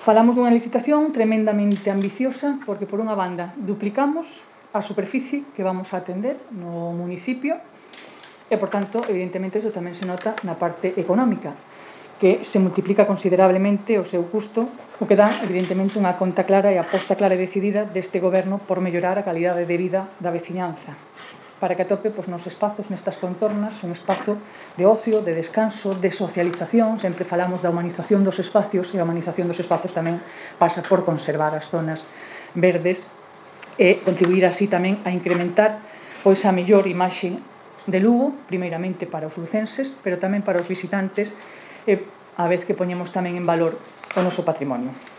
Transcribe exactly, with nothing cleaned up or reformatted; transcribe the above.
Falamos dunha licitación tremendamente ambiciosa porque, por unha banda, duplicamos a superficie que vamos a atender no municipio e, por tanto, evidentemente, iso tamén se nota na parte económica, que se multiplica considerablemente o seu custo, o que dá, evidentemente, unha conta clara e aposta clara e decidida deste goberno por mellorar a calidade de vida da veciñanza, para que atope pois, nos espazos, nestas contornas, un espazo de ocio, de descanso, de socialización. Sempre falamos da humanización dos espacios, e a humanización dos espazos tamén pasa por conservar as zonas verdes e contribuir así tamén a incrementar pois, a mellor imaxe de Lugo, primeiramente para os lucenses, pero tamén para os visitantes, e a vez que poñemos tamén en valor o noso patrimonio.